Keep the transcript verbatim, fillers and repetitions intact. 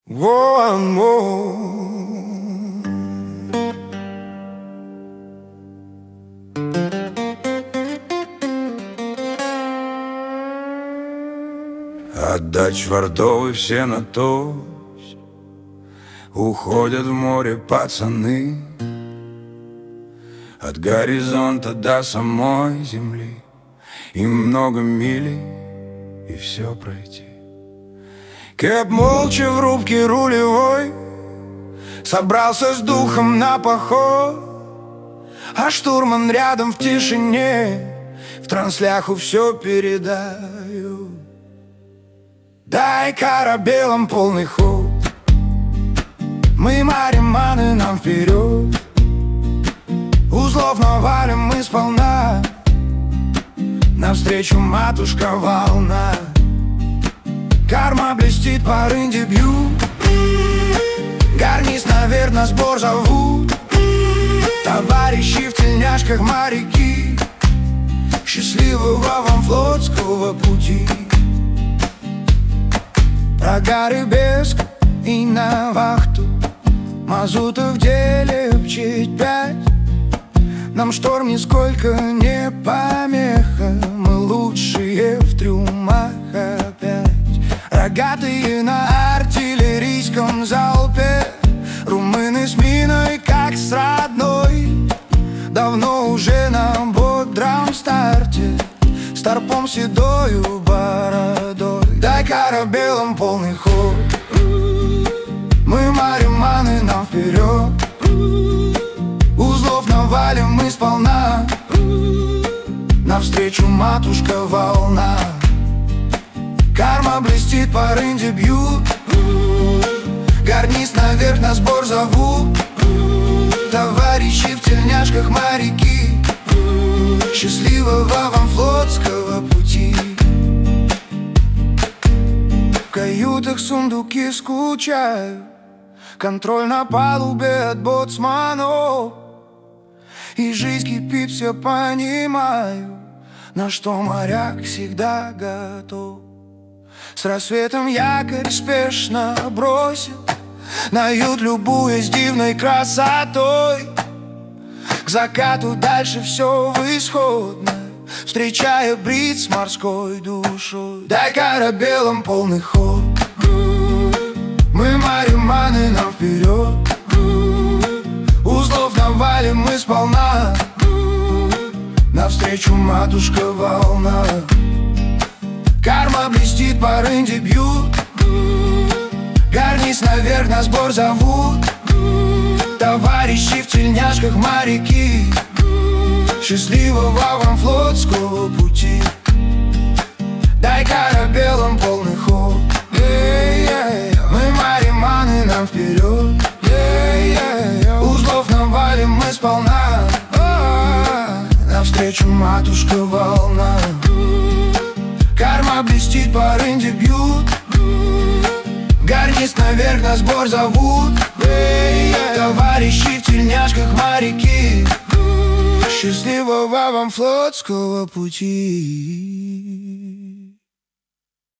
One more. Отдать Вардовой все на тось, уходят в море пацаны. От горизонта до самой земли им много мили и все пройти. Кэп молча в рубке рулевой собрался с духом на поход, а штурман рядом в тишине в трансляху все передаю. Дай корабелам полный ход, мы мариманы, нам вперед. Узлов навалим мы сполна, навстречу матушка волна. Карма блестит по рынде бьют, гарниз, наверно, сбор зовут. Товарищи в тельняшках моряки, счастливого вам флотского пути. Прогары без и на вахту, мазута в деле пчить пять. Нам шторм нисколько не помеха, мы лучшие в трюмах опять. Рогатые на артиллерийском залпе, румыны с миной как с родной. Давно уже на бодром старте, с торпом седою бородой. Дай корабелам полный ход, мы мариманы, нам вперед. Узлов навалим мы сполна, навстречу матушка волна. Карма блестит по рынде бьют, гарниз наверх на сбор зовут. Товарищи в тельняшках моряки, счастливого вам флотского пути. В каютах сундуки скучают, контроль на палубе от боцманов. И жизнь кипит, все понимаю, на что моряк всегда готов. С рассветом якорь спешно бросит на ют, любуясь дивной красотой. К закату дальше все в исходной, встречая бриз с морской душой. Дай корабелам полный ход, мы мариманы, нам вперед. Узлов навалим мы сполна, навстречу матушка волна. Карма блестит по рынде бьют, гарниз наверх на сбор зовут. Товарищи в тельняшках моряки, счастливого вам флотского пути. Дай корабелам полный ход, мы мариманы, нам вперед. Узлов навалим мы сполна, навстречу матушка волна. Карма блестит по рынде бьют, гарниз наверх на сбор зовут. Товарищи в тельняшках моряки, счастливого вам флотского пути.